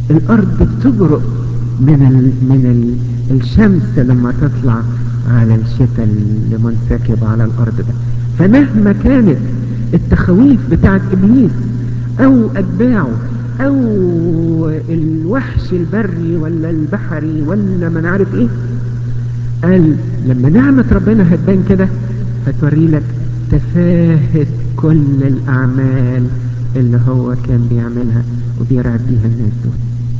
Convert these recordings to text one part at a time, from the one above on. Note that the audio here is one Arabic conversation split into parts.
الارض بتجرؤ من الشمس لما تطلع على الشتاء اللي منسكب على الارض ده. فمهما كانت التخويف بتاعت ابليس او اتباعه او الوحش البري ولا البحري ولا ما نعرف ايه، قال لما نعمة ربنا هتبان كده هتوري لك تفاهة كل الاعمال اللي هو كان بيعملها وبيرعب بيها الناس دول.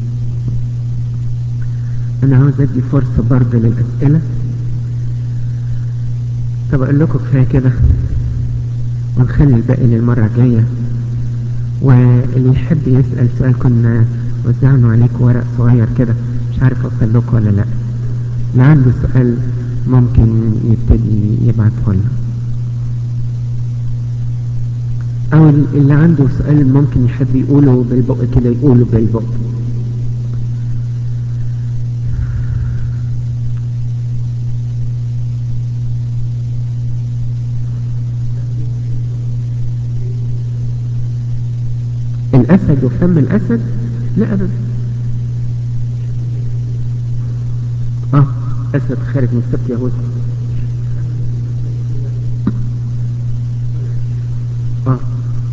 انا عاوز ادي فرصة برضه للاسئلة. طب اقول لكم كفاية كده ونخلي الباقي للمرة الجاية، واللي يحب يسأل سؤال كنا وزعنا عليكم ورق صغير كده مش عارف اوصل لكم ولا لا، اللي عنده سؤال ممكن يبتدي يبعته لنا، او اللي عنده سؤال ممكن يحب يقوله بالبق كده يقوله بالبق. الاسد وفم الاسد؟ لا ابدا. اسد خارج من سبط يهوذا. اه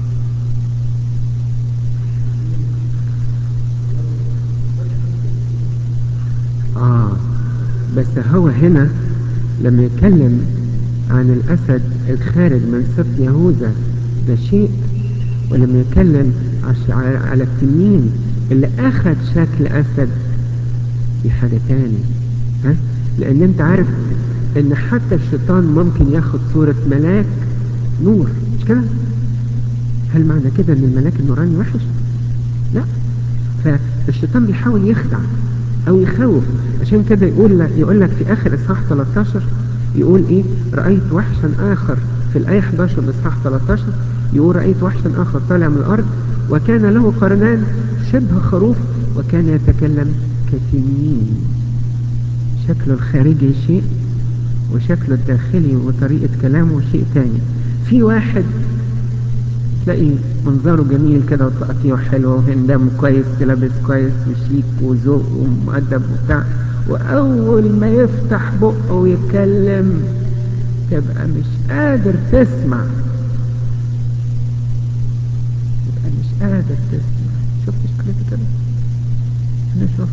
اه بس هو هنا لما يتكلم عن الاسد الخارج من سبط يهوذا ده شيء، ولما يتكلم على التنين اللي اخذ شكل اسد دي حاجة تاني. ها؟ لان انت عارف ان حتى الشيطان ممكن ياخد صورة ملاك نور، مش كده؟ هل معنى كده ان الملاك النوراني وحش؟ لا. فالشيطان بيحاول يخدع او يخوف، عشان كده يقول لك في اخر اصحاح 13 يقول ايه؟ رأيت وحشا اخر في الايه 11 باصحاح 13 يقول رأيت وحشا اخر طالع من الارض وكان له قرنان شبه خروف وكان يتكلم كتنين. شكله الخارجي شيء وشكله الداخلي وطريقة كلامه شيء تاني. في واحد تلاقي منظره جميل كده وتقطيعه حلو وهندامه كويس لابس كويس وشيك وذوق ومؤدب وبتاع، واول ما يفتح بقه ويتكلم تبقى مش قادر تسمع، تبقى مش قادر تسمع. شفتش حاجة كده؟ انا شفت.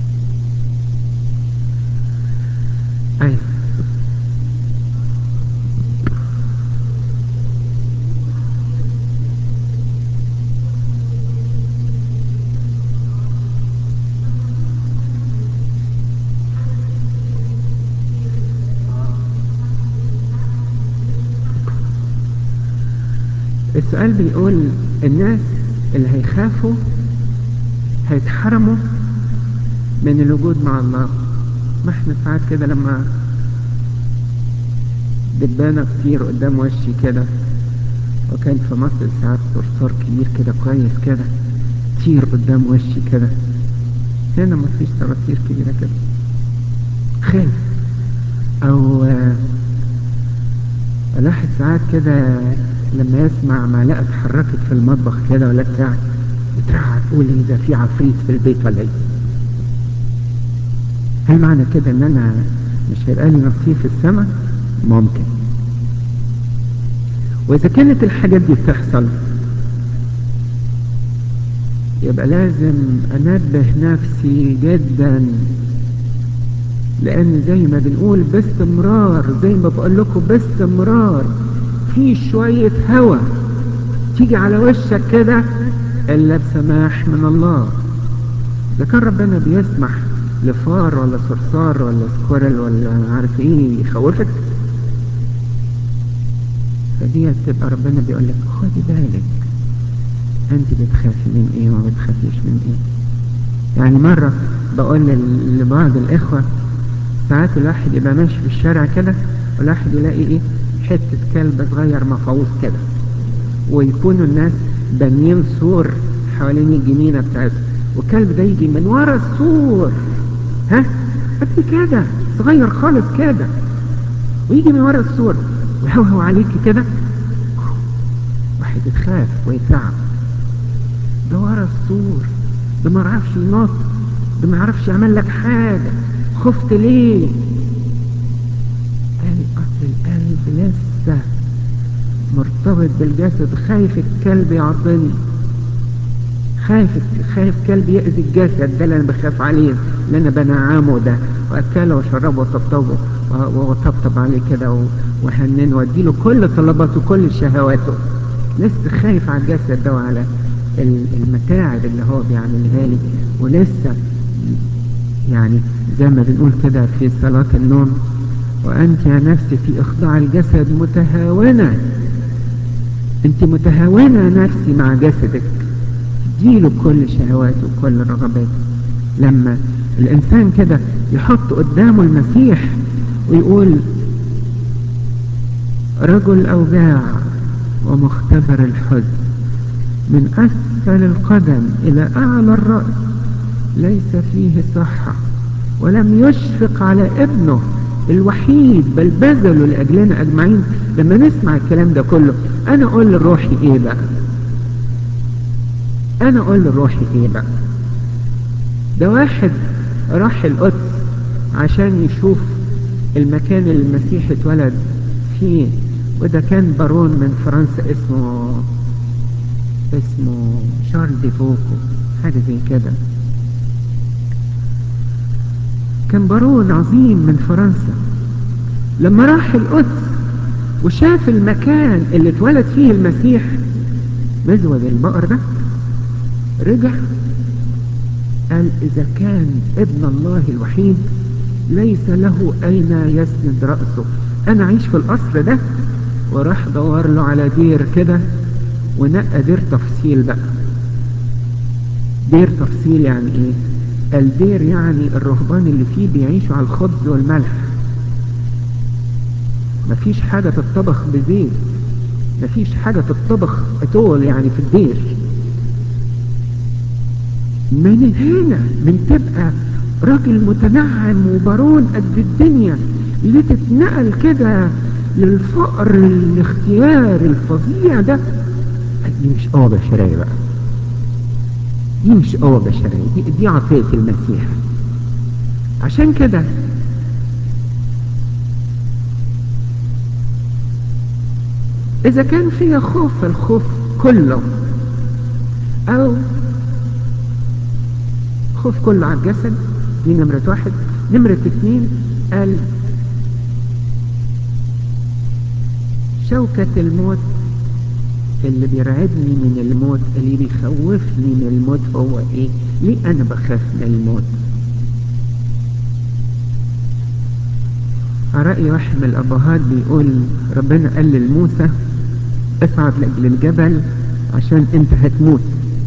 ايوه. السؤال بيقول الناس اللي هيخافوا هيتحرموا من الوجود مع الله. ما احنا ساعات كده لما دبانة تطير قدام وشي كده، وكان في مصر ساعات صرصار كبير كده كويس كده تطير قدام وشي كده، هنا ما فيش صراصير كبيرة كده خايف. او الواحد ساعات كده لما يسمع معلقة اتحركت في المطبخ كده ولا بتاع يترعب، تقول ايه ده، في عفريت في البيت ولا ايه؟ هل معنى كده ان انا مش هيبقى لي نصيب في السماء؟ ممكن. واذا كانت الحاجات دي بتحصل يبقى لازم انبه نفسي جدا، لان زي ما بنقول باستمرار، زي ما بقول لكم باستمرار في شوية هوا تيجي على وشك كده الا بسماح من الله. اذا كان ربنا بيسمح لفار ولا صرصار ولا سكورل ولا عارف ايه يخوفك، فدي تبقى ربنا بيقول لك خدي بالك انت بتخافي من ايه وما بتخافيش من ايه. يعني مرة بقول لبعض الاخوة ساعات الواحد يبقى ماشي في الشارع كده والواحد يلاقي ايه حتة كلب صغير مفعوص كده، ويكونوا الناس بانيين سور حوالين الجنينة بتاعتهم، والكلب ده يجي من ورا السور، ها قد كده صغير خالص كده، ويجي من ورا السور ويهوهو عليك كده، واحد يتخاف ويترعب. ده ورا السور ده ما عرفش ينط، ده ما عرفش يعمل لك حاجة، خفت ليه؟ قال اصل القلب لسه مرتبط بالجسد، خايف الكلب يعضني، خايف كلب يأذي الجسد ده اللي انا بخاف عليه، اللي انا بنعمه ده، واكله واشربه وطبطبه وطبطب عليه كده وهننه واديله كل طلباته وكل شهواته. لسه خايف على الجسد ده وعلى المتاعب اللي هو بيعملها لي، ولسه يعني زي ما بنقول كده في صلاة النوم: وأنت يا نفسي في إخضاع الجسد متهاونة. أنت متهاونة نفسي مع جسدك، تديله كل شهواته وكل رغباته. لما الإنسان كده يحط قدامه المسيح ويقول: رجل أوجاع ومختبر الحزن، من أسفل القدم إلى أعلى الرأس، ليس فيه صحة، ولم يشفق على ابنه الوحيد بل بذله لأجلنا أجمعين. لما نسمع الكلام ده كله أنا أقول لروحي إيه بقى؟ أنا أقول لروحي إيه بقى؟ ده واحد راح القدس عشان يشوف المكان اللي المسيح اتولد فيه، وده كان بارون من فرنسا اسمه شارل دي فوكو، حاجة زي كده. كان بارون عظيم من فرنسا. لما راح القدس وشاف المكان اللي اتولد فيه المسيح، مزود البقر ده، رجع قال: إذا كان ابن الله الوحيد ليس له أين يسند رأسه، أنا عايش في القصر ده. وراح دور له على دير كده، ونقى دير تفصيل بقى. دير تفصيل يعني ايه؟ الدير يعني الرهبان اللي فيه بيعيشوا على الخبز والملح، مفيش حاجة تطبخ بزيت، مفيش حاجة تطبخ اتول يعني في الدير. من هنا من تبقى راجل متنعم وبارون قد الدنيا اللي تتنقل كده للفقر الاختيار الفظيع ده، دي مش قوة بشرية بقى، دي مش قوة بشرية، دي عطية المسيح. عشان كده إذا كان فيها خوف، فالخوف كله أو خوف كله على الجسد، دي نمرة واحد. نمرة اتنين قال: شوكة الموت اللي بيرعبني من الموت، اللي بيخوفني من الموت هو ايه؟ ليه انا بخاف من الموت؟ رأي واحد من الابهات بيقول: ربنا قال لموسى: اصعد لاجل الجبل عشان انت هتموت.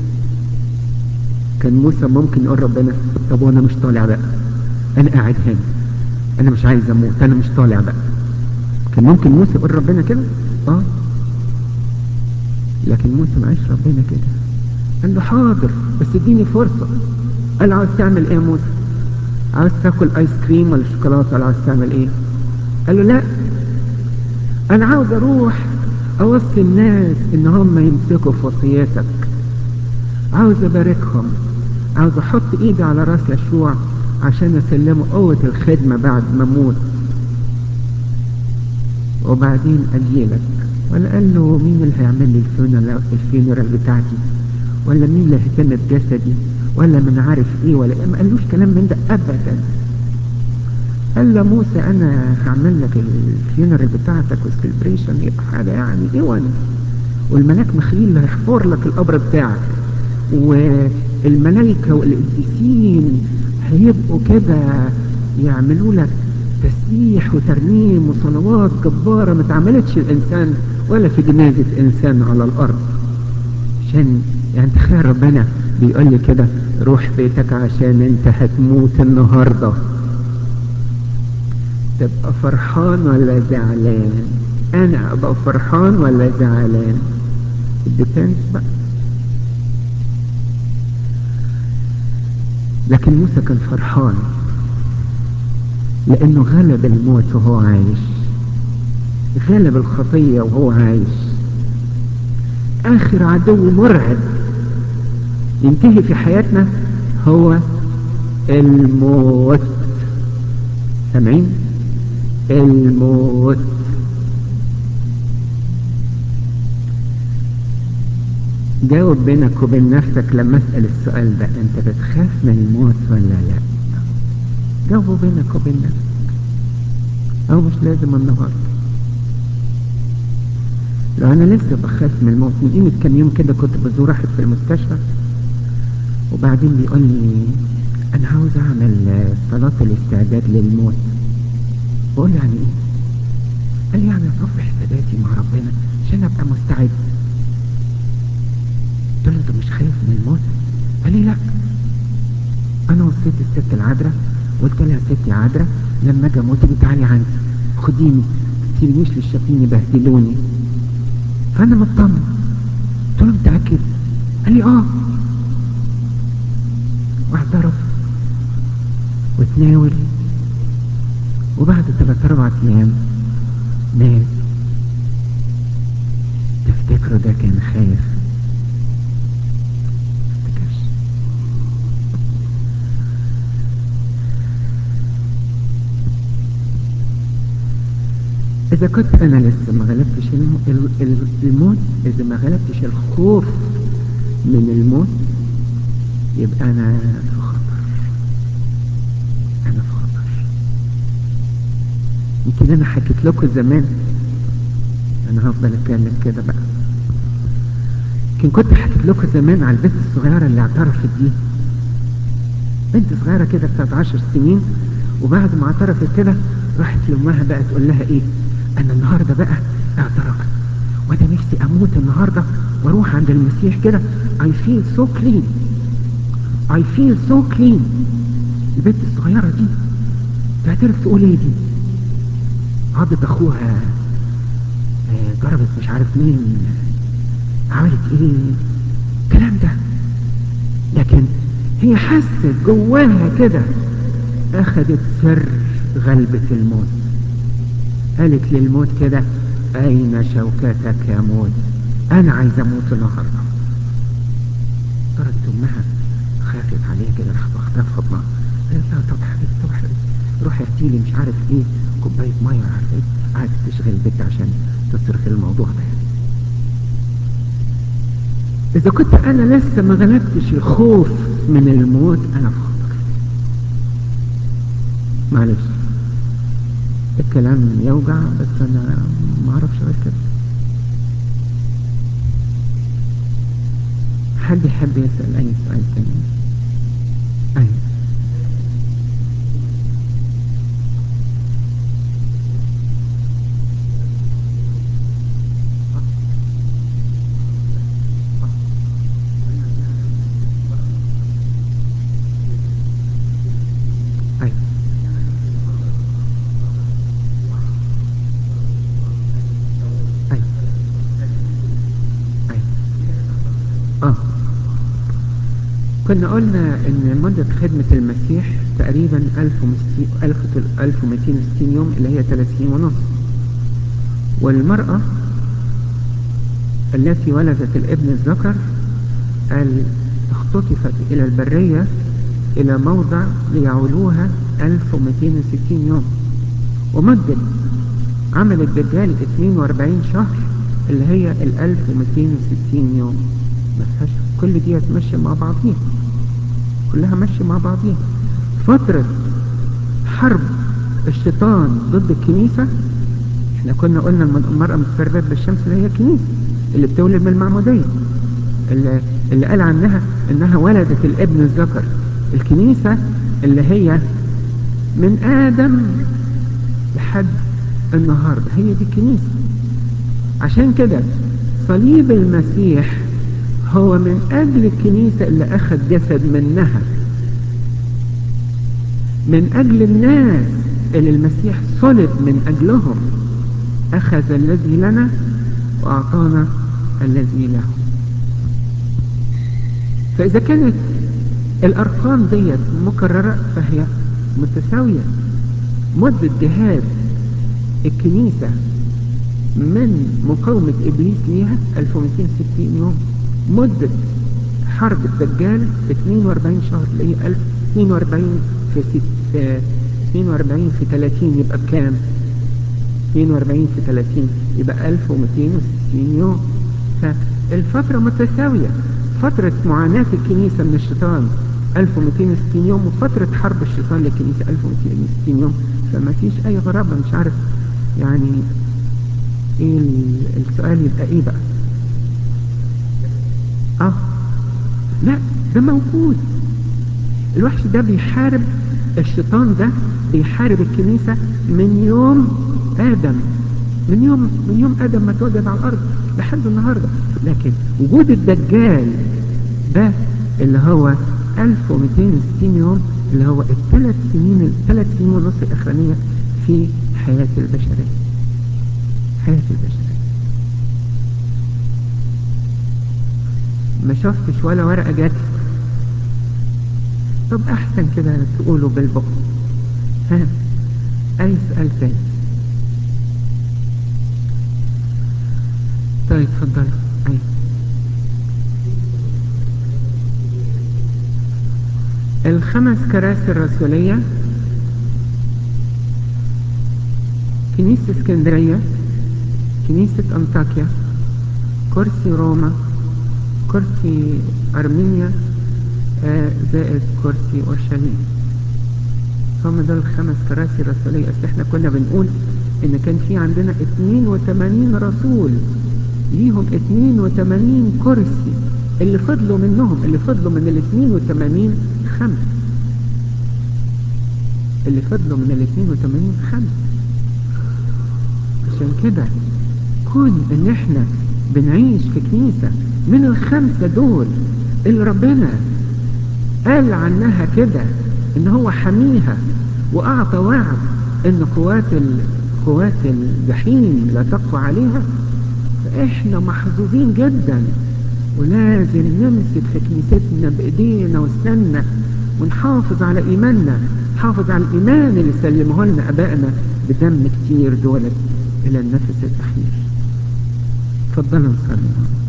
كان موسى ممكن يقول ربنا: طب وانا مش طالع بقى، انا قاعد هنا، انا مش عايز اموت، انا مش طالع بقى. كان ممكن موسى يقول ربنا كده؟ لكن موسى معيش ربنا كده، قال له: حاضر بس اديني فرصة. قال: عاوز تعمل ايه يا موسى؟ عاوز تاكل ايس كريم ولا شوكولاتة ولا عاوز تعمل ايه؟ قال له: لا، انا عاوز اروح اوصي الناس ان هم يمسكوا في وصيتك، عاوز اباركهم، عاوز احط ايدي على راس يشوع عشان اسلمه قوة الخدمة بعد ما اموت، وبعدين اجيلك. ولا قال له مين اللي هيعمل لي الفينرال بتاعتي، ولا مين اللي هيهتم بجسدي، ولا من عارف ايه، ولا ما قالوش كلام من ده ابدا. قال له: موسى انا هعمل لك الفينرال بتاعتك والسليبريشن، يبقى حاجه يعني ايه، والملاك مخيل اللي هيحفر لك القبر بتاعك، والملائكه والقديسين هيبقوا كده يعملوا لك تسبيح وترنيم وصلوات جباره ما اتعملتش الانسان ولا في جنازه انسان على الارض. عشان يعني تخيل ربنا بيقول لي كده: روح بيتك عشان انت هتموت النهارده. تبقى فرحان ولا زعلان؟ انا ابقى فرحان ولا زعلان؟ الديبينس بقى. لكن موسى كان فرحان لانه غلب الموت وهو عايش، غلب الخطية وهو عايش. اخر عدو مرعب ينتهي في حياتنا هو الموت. سامعين؟ الموت. جاوب بينك وبين نفسك لما اسأل السؤال ده، انت بتخاف من الموت ولا لا؟ جاوبوا بينك وبين نفسك، او مش لازم النهارده. لو انا لسه بخاف من الموت، من قيمة كام يوم كده كنت بزور واحد في المستشفى، وبعدين بيقول لي انا عاوز اعمل صلاة الاستعداد للموت. بقول له يعني ايه؟ قال لي يعني اصفي حساباتي مع ربنا عشان ابقى مستعد. قلت له انت مش خايف من الموت؟ قال لي لا. انا وصيت الست العذراء وقلت لها ست يا عذراء لما اجي اموت تعالي عندي خديني، ما تسيبنيش للشياطين يبهدلوني. فانا مطمن. قلت له متاكد؟ قال لي اه. واعترف وتناول، وبعد 3-4 ايام مات. تفتكروا ده كان خايف؟ تفتكرش؟ اذا كنت انا لسه ما غلبتش الموت، اذا ما غلبتش الخوف من الموت، يبقى انا في خطر. انا في خطر. يمكن انا حكيت لكم زمان، انا هفضل اتكلم كده بقى. يمكن كنت حكيت لكم زمان على البنت الصغيره اللي اعترفت دي. بنت صغيره كده بتاعت 10 سنين، وبعد ما اعترفت كده راحت لامها بقى تقول لها ايه؟ انا النهارده بقى اعترفت، وانا نفسي اموت النهارده واروح عند المسيح كده. I feel so clean. I feel so clean. البنت الصغيره دي تعترف تقول ايه دي؟ عضت اخوها، ضربت مش عارف مين، عملت ايه الكلام ده. لكن هي حست جواها كده، اخذت سر غلبة الموت. قالت للموت كده اين شوكتك يا موت؟ انا عايز اموت النهارده. ضربت امها، خافت عليها كده، راحت واخداها في حضنها، قالت لها طب حبيبتي طب حبيبتي روحي ارتي لي مش عارف ايه كوبايه ميه عارف ايه. قعدت تشغل البيت عشان تصرف الموضوع ده. اذا كنت انا لسه ما غلبتش الخوف من الموت، انا في خطر. معلش الكلام يوجع، بس انا ما اعرفش غير كده. حد يحب يسأل اي سؤال تاني؟ ايوه. ايوه. ايوه. ايوه. اه كنا قلنا ان مدة خدمة المسيح تقريبا 1260 يوم، اللي هي 3 سنين ونص. والمرأة التي ولدت الابن الذكر قال اختطفت الى البرية الى موضع ليعولوها 1260 يوم. ومدة عمل الدجال 42 شهر، اللي هي 1260 يوم. ما فيهاش، كل دي ماشية مع بعضيها، كلها ماشية مع بعضيها. فترة حرب الشيطان ضد الكنيسة، احنا كنا قلنا المرأة متفردة بالشمس اللي هي الكنيسة اللي بتولد من المعمودية، اللي قال عنها انها ولدت الابن الذكر. الكنيسة اللي هي من آدم لحد النهاردة هي دي الكنيسة. عشان كده صليب المسيح هو من أجل الكنيسة اللي أخذ جسد منها، من أجل الناس اللي المسيح صلب من أجلهم، أخذ الذي لنا وأعطانا الذي له. فإذا كانت الأرقام ديت مكررة فهي متساوية. مدة جهاد الكنيسة من مقاومة إبليس ليها 1260 يوم. مدة حرب الدجال 42 شهر، اللي هي 1042 في 42 في 30 يبقى بكام؟ 42 في 30 يبقى 1260 يوم. فالفترة متساوية، فترة معاناة الكنيسة من الشيطان 1260 يوم، وفترة حرب الشيطان للكنيسة 1260 يوم. فما فيش أي غرابة. مش عارف يعني ايه السؤال يبقى ايه بقى؟ لا، ده موجود. الوحش ده بيحارب، الشيطان ده بيحارب الكنيسة من يوم آدم، من يوم آدم ما اتوجد على الأرض لحد النهاردة. لكن وجود الدجال ده اللي هو 1260 يوم، اللي هو الثلاث سنين ونص الأخرانية في حياة البشرية. ما شفتش ولا ورقة جت. طب أحسن كده تقولوا بالبق. ها، أي سؤال تاني؟ طيب اتفضل. أي الخمس كراسي الرسولية: كنيسة اسكندرية، كنيسة أنطاكيا، كرسي روما، كرسي أرمينيا، زائد كرسي أورشليم. هم دول الخمس كراسي رسولية. أصل احنا كنا بنقول إن كان في عندنا 82 رسول ليهم 82 كرسي، اللي فضلوا من ال 82 خمس، خمس. عشان كده كون ان احنا بنعيش في كنيسة من الخمسة دول اللي ربنا قال عنها كده ان هو حميها واعطى وعد ان قوات الجحيم لا تقوى عليها، فاحنا محظوظين جدا. ولازم نمسك في كنيستنا بايدينا واسناننا ونحافظ على ايماننا، نحافظ على الايمان اللي سلمه لنا ابائنا بدم كتير دولت الى النفس الاخير. تفضلوا نصلي.